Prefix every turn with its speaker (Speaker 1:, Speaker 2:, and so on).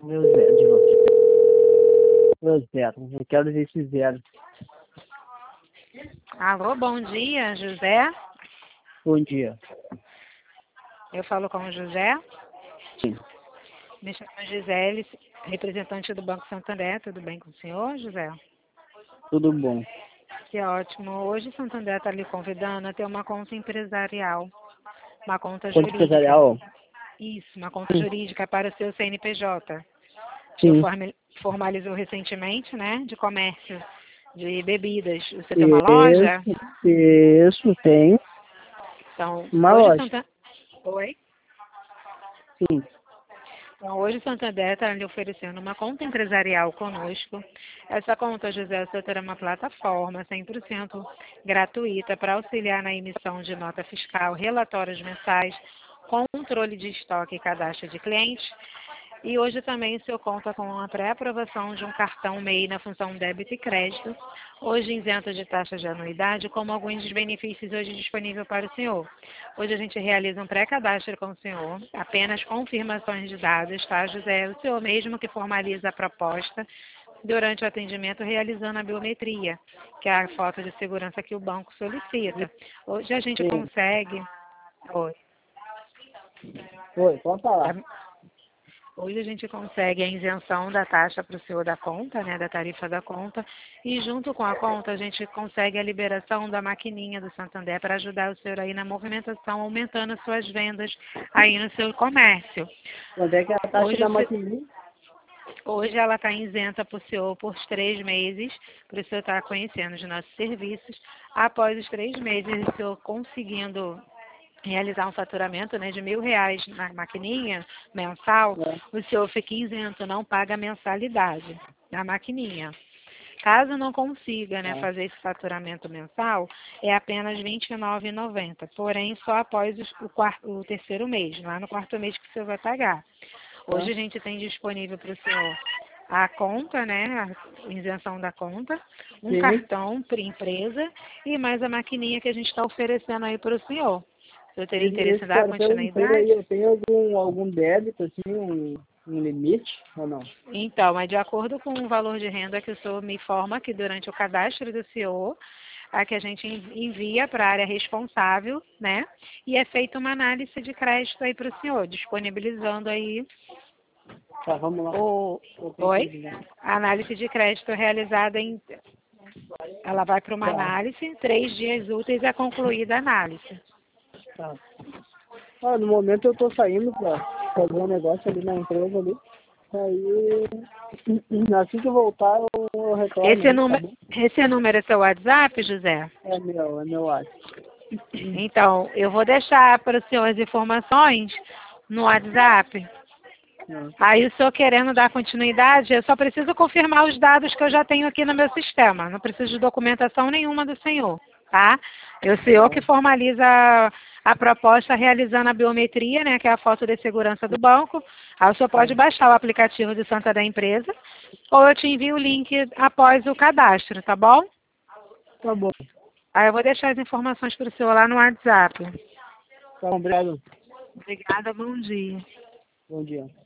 Speaker 1: Meu zero de você. Meu zero. Eu quero ver esse zero.
Speaker 2: Alô, bom dia, José.
Speaker 1: Bom dia.
Speaker 2: Eu falo com o José.
Speaker 1: Sim.
Speaker 2: Me chamo Gisele, representante do Banco Santander. Tudo bem com o senhor, José?
Speaker 1: Tudo bom.
Speaker 2: Que ótimo. Hoje o Santander está lhe convidando a ter uma conta empresarial, uma conta
Speaker 1: Conta
Speaker 2: jurídica.
Speaker 1: empresarial?
Speaker 2: Isso, uma conta
Speaker 1: Sim.
Speaker 2: jurídica para o seu CNPJ. O senhor
Speaker 1: Sim.
Speaker 2: formalizou recentemente, né, de comércio de bebidas. Você tem uma loja?
Speaker 1: Isso, tem.
Speaker 2: Então,
Speaker 1: Uma
Speaker 2: hoje o
Speaker 1: loja.
Speaker 2: Santander... Oi?
Speaker 1: Sim.
Speaker 2: Então, hoje o Santander está lhe oferecendo uma conta empresarial conosco. Essa conta, José, você terá uma plataforma 100% gratuita para auxiliar na emissão de nota fiscal, relatórios mensais, controle de estoque e cadastro de clientes. E hoje também o senhor conta com a pré-aprovação de um cartão MEI na função débito e crédito, hoje isento de taxa de anuidade, como alguns dos benefícios hoje disponíveis para o senhor. Hoje a gente realiza um pré-cadastro com o senhor, apenas confirmações de dados, tá, José? O senhor mesmo que formaliza a proposta durante o atendimento realizando a biometria, que é a foto de segurança que o banco solicita. Hoje a gente
Speaker 1: Sim.
Speaker 2: consegue... Oi.
Speaker 1: Oi, pode falar.
Speaker 2: Hoje a gente consegue a isenção da taxa para o senhor da conta, né, da tarifa da conta, e junto com a conta a gente consegue a liberação da maquininha do Santander para ajudar o senhor aí na movimentação, aumentando as suas vendas aí no seu comércio.
Speaker 1: Quando é que é a taxa
Speaker 2: Hoje,
Speaker 1: da maquininha?
Speaker 2: hoje ela está isenta para o senhor por 3 meses, para o senhor estar conhecendo os nossos serviços. Após os 3 meses, o senhor conseguindo realizar um faturamento, né, de R$ 1.000 na maquininha mensal,
Speaker 1: É.
Speaker 2: o senhor fica isento, não paga a mensalidade da maquininha. Caso não consiga, né,
Speaker 1: Tá.
Speaker 2: fazer esse faturamento mensal, é apenas R$ 29,90. Porém, só após o terceiro mês, lá no quarto mês que o senhor vai pagar. Hoje a gente tem disponível para o senhor a conta, né, a isenção da conta, um
Speaker 1: Sim.
Speaker 2: cartão para empresa e mais a maquininha que a gente está oferecendo aí para o senhor. O senhor teria interesse em
Speaker 1: Esse
Speaker 2: dar
Speaker 1: cartão inteiro aí,
Speaker 2: continuidade?
Speaker 1: eu tenho algum débito, assim, um limite ou não?
Speaker 2: Então, é de acordo com o valor de renda que o senhor me informa que durante o cadastro do senhor, a que a gente envia para a área responsável, né? E é feita uma análise de crédito aí para o senhor, disponibilizando aí
Speaker 1: Tá, vamos lá.
Speaker 2: o...
Speaker 1: Eu tenho que
Speaker 2: Oi?
Speaker 1: ir.
Speaker 2: A análise de crédito realizada em... Ela vai para uma
Speaker 1: Tá.
Speaker 2: análise, 3 dias úteis é concluída a análise.
Speaker 1: Tá. Ah, no momento eu tô saindo pra fazer um negócio ali na empresa ali. Aí, assim que eu voltar, eu retorno aí, tá bom?
Speaker 2: Esse número é seu WhatsApp, José?
Speaker 1: É meu WhatsApp.
Speaker 2: Então, eu vou deixar para o senhor as informações no WhatsApp. Aí o senhor querendo dar continuidade, eu só preciso confirmar os dados que eu já tenho aqui no meu sistema. Não preciso de documentação nenhuma do senhor, tá? É o senhor que formaliza a proposta realizando a biometria, né, que é a foto de segurança do banco. Aí o senhor pode baixar o aplicativo do Santa da empresa ou eu te envio o link após o cadastro, tá bom?
Speaker 1: Tá bom.
Speaker 2: Aí eu vou deixar as informações para o senhor lá no WhatsApp.
Speaker 1: Tá bom, obrigado.
Speaker 2: Obrigada, bom dia.
Speaker 1: Bom dia.